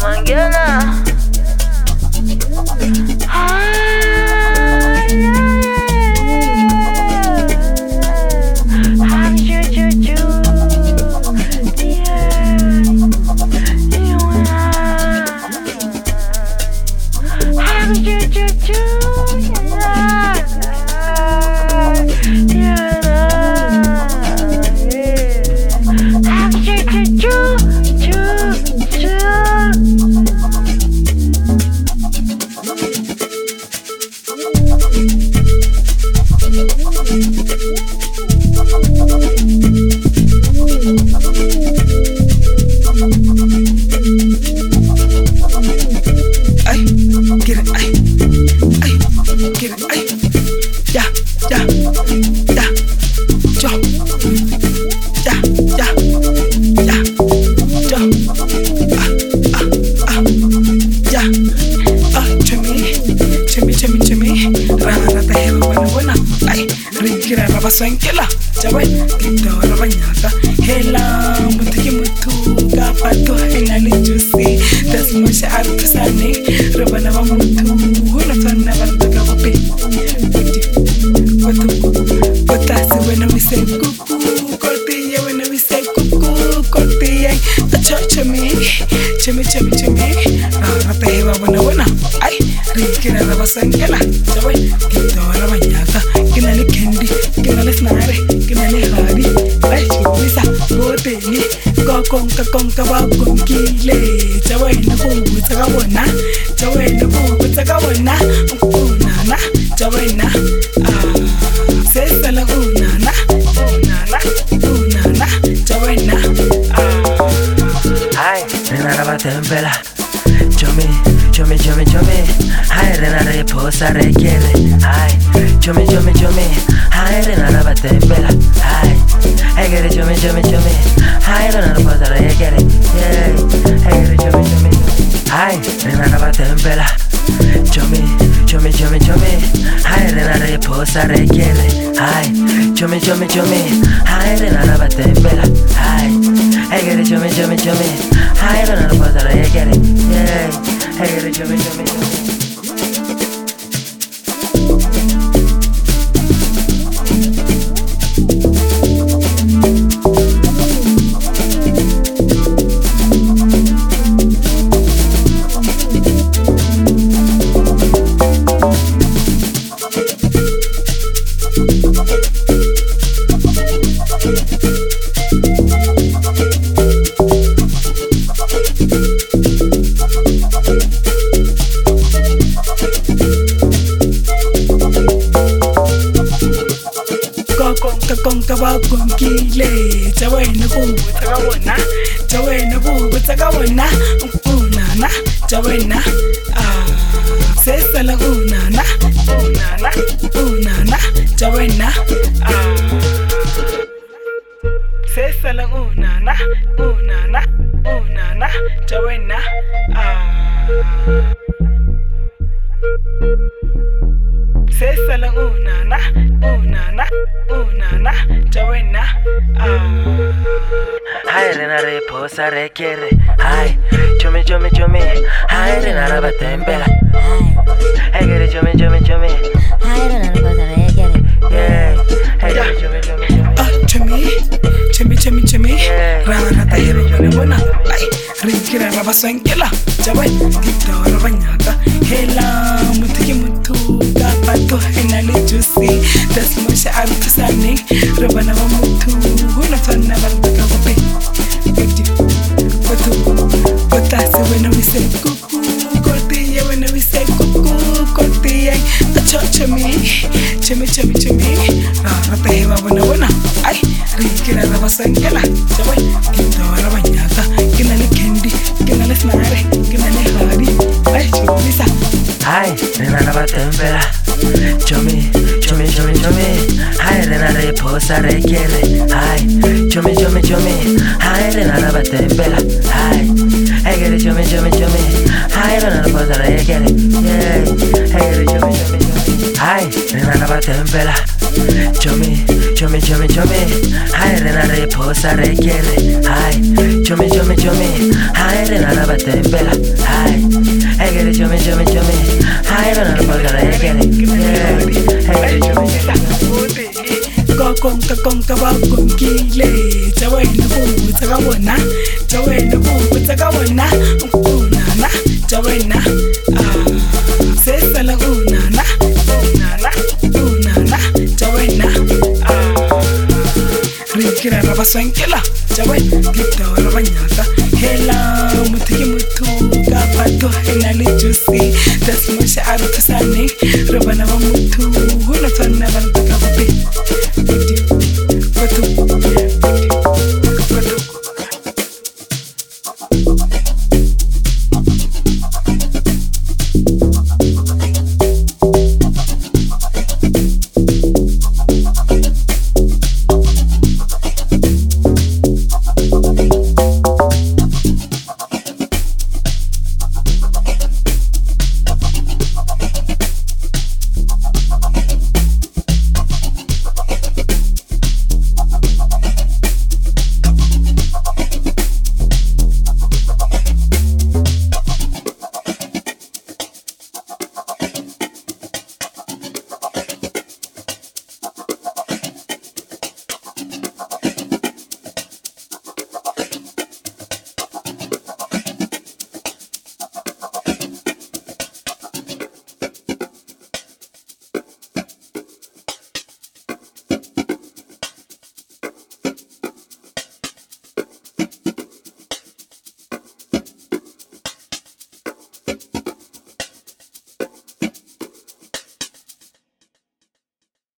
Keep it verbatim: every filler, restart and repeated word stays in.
Mangena. Ay, ay, ay. Ay, choo, choo, choo. Yeah. Ay, choo, choo, choo. Yeah. Yeah. Ay, choo, choo, choo. Choo, choo. Ay, get it, ay, ay, get it, ay, yeah, yeah, yeah, yo, yeah, yeah, yeah, yo, ah, ah, ah, yeah, ah, Jimmy, Jimmy, Jimmy, Jimmy, rana rata heba wana wana, ay, ringira raba swankela, jabai, kita raba nyata, hela, mutiki mutu, gapato, hena ni juicy, das musha artu sani, raba na mutu, hula tana barta kawape, buti, butu, butasi wena we say kuku, kortiye wena we say kuku, kortiye, acha chami, chami chami chami, rata heba wana wana, ay, ringira raba swankela, jabai, kita raba nyata, kinali candy, kinali snare, kinali hari, ay, bisa, boteni, konka konka bakonkile, jabai na kubu taka wana, jabai na kubu taka wana, unana, jabai na, ah, sesa la unana, unana, unana, jabai na, ah. Ay, nena raba tempela, chomi, chomi, chomi, chomi. Ay, nena reposa requiere. Ay, chomi, chomi, chomi. Ay, nena raba tempela. Ay, ay, quiere chomi, chomi, chomi. Ay, nena reposa requiere. Yeah, ay, quiere chomi, chomi. Ay, nena raba tempela. Chomi, chomi, chomi, chomi. Ay, nena reposa requiere. Ay, chomi, chomi, chomi. Ay, nena raba tempela. Ay, ay, quiere chomi, chomi, chomi. Ay, nena reposa requiere. Yeah, ay, quiere chomi, chomi, chomi. Konka konka bakonkile, jabai na kubu taka wana, jabai na kubu taka wana, unana, jabai na, ah, sesa la unana, unana, unana, jabai na, ah, sesa la unana, unana, unana, jabai na, ah. Sesa la unana, unana, unana, jawaina, ah. Ay, nena reposa requiere. Ay, chomi, chomi, chomi. Ay, nena raba tempela. Ay, quiere chomi, chomi, chomi. Ay, nena reposa requiere. Yeah, ay, quiere chomi, chomi, chomi. Ah, chami, chami, chami, chami. Rana rata heba wana wana. Ay, ringira raba swankela, jabai, kita raba nyata, hela, mutiki mutu, gapato, hena ni juicy, das musha artu sani, raba na mutu, hula tana barta kawape, buti, butu, butasi wena we say kuku, kortiye wena we say kuku, kortiye, acha chami, chami, chami, chami, rata heba wana wana, ay, ringira raba swankela, jabai, kita raba nyata, kinali candy, kinali snare, kinali hari, ay, bisa. Ay, nena raba tempela. Chomi, chomi, chomi, chomi. Ay, nena reposa requiere. Ay, chomi, chomi, chomi. Ay, nena raba tempela. Ay, ay, quiere chomi, chomi, chomi. Ay, nena reposa requiere. Yeah, ay, quiere chomi, chomi, chomi. Ay, nena raba tempela. Chome, chome, chome, chome. Hai rena re posa re kere. Hai, chome, chome, chome. Hai rena ra batembela. Hai, egere chome, chome, chome. Hai rena ra bagara egere. Egere chome, chome. Kokong kakong kabakong kile. Chawai na bubu tagawana. Chawai na bubu tagawana. Unana, chawai na. Ah, sesa la unana, unana, unana, chawai na. Ah, rikira raba swankela. Chawai kita raba nyata. Hela mutiki mutu kapato henali juicy. Das masha aru kusani. Raba na mamu